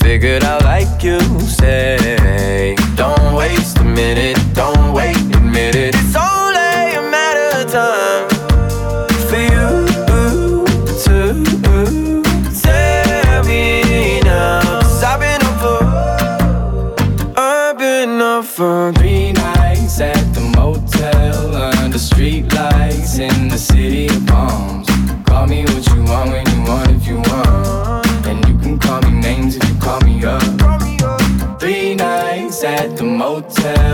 figured out like you say. Don't waste a minute, don't wait a minute. It's only a matter of time for you to tell me now. 'Cause I've been up for 3 nights at the motel under street lights in the city of palms. Call me what you want when you want if you want, and you can call me names if you call me up. 3 nights at the motel